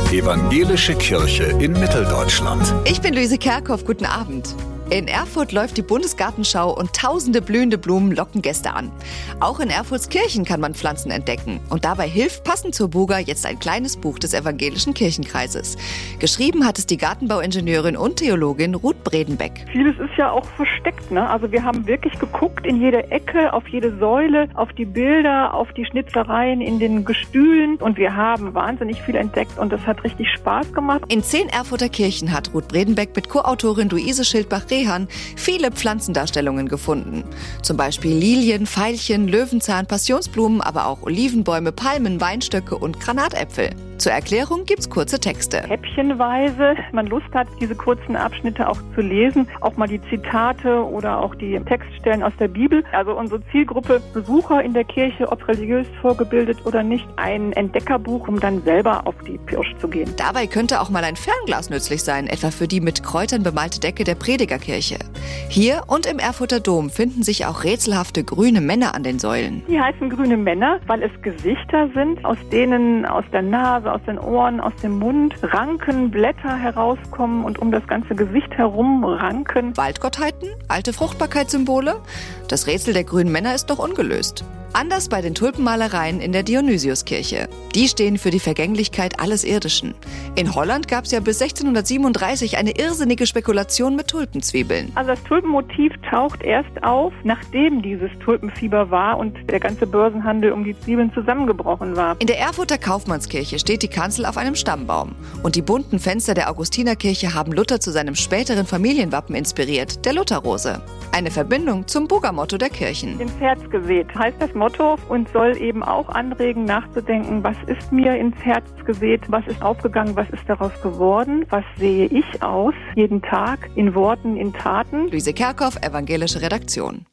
Evangelische Kirche in Mitteldeutschland. Ich bin Luise Kerkhoff, guten Abend. In Erfurt läuft die Bundesgartenschau und tausende blühende Blumen locken Gäste an. Auch in Erfurtskirchen kann man Pflanzen entdecken. Und dabei hilft passend zur Buga jetzt ein kleines Buch des Evangelischen Kirchenkreises. Geschrieben hat es die Gartenbauingenieurin und Theologin Ruth Bredenbeck. Vieles ist ja auch versteckt, ne? Also wir haben wirklich geguckt in jede Ecke, auf jede Säule, auf die Bilder, auf die Schnitzereien in den Gestühlen. Und wir haben wahnsinnig viel entdeckt und das hat richtig Spaß gemacht. In 10 Erfurter Kirchen hat Ruth Bredenbeck mit Co-Autorin Luise Schildbach-Rehan viele Pflanzendarstellungen gefunden. Zum Beispiel Lilien, Veilchen, Löwenzahn, Passionsblumen, aber auch Olivenbäume, Palmen, Weinstöcke und Granatäpfel. Zur Erklärung gibt's kurze Texte. Häppchenweise, man Lust hat, diese kurzen Abschnitte auch zu lesen, auch mal die Zitate oder auch die Textstellen aus der Bibel. Also unsere Zielgruppe Besucher in der Kirche, ob religiös vorgebildet oder nicht, ein Entdeckerbuch, um dann selber auf die Pirsch zu gehen. Dabei könnte auch mal ein Fernglas nützlich sein, etwa für die mit Kräutern bemalte Decke der Predigerkirche. Hier und im Erfurter Dom finden sich auch rätselhafte grüne Männer an den Säulen. Die heißen grüne Männer, weil es Gesichter sind, aus denen aus der Nase, aus den Ohren, aus dem Mund Ranken, Blätter herauskommen und um das ganze Gesicht herum ranken. Waldgottheiten? Alte Fruchtbarkeitssymbole? Das Rätsel der grünen Männer ist noch ungelöst. Anders bei den Tulpenmalereien in der Dionysiuskirche. Die stehen für die Vergänglichkeit alles Irdischen. In Holland gab es ja bis 1637 eine irrsinnige Spekulation mit Tulpenzwiebeln. Also das Tulpenmotiv taucht erst auf, nachdem dieses Tulpenfieber war und der ganze Börsenhandel um die Zwiebeln zusammengebrochen war. In der Erfurter Kaufmannskirche steht die Kanzel auf einem Stammbaum. Und die bunten Fenster der Augustinerkirche haben Luther zu seinem späteren Familienwappen inspiriert, der Lutherrose. Eine Verbindung zum Buga-Motto der Kirchen. Ins Herz gesät heißt das Motto und soll eben auch anregen, nachzudenken, was ist mir ins Herz gesät, was ist aufgegangen, was ist daraus geworden, was sehe ich aus, jeden Tag, in Worten, in Taten. Luise Kerkhoff, Evangelische Redaktion.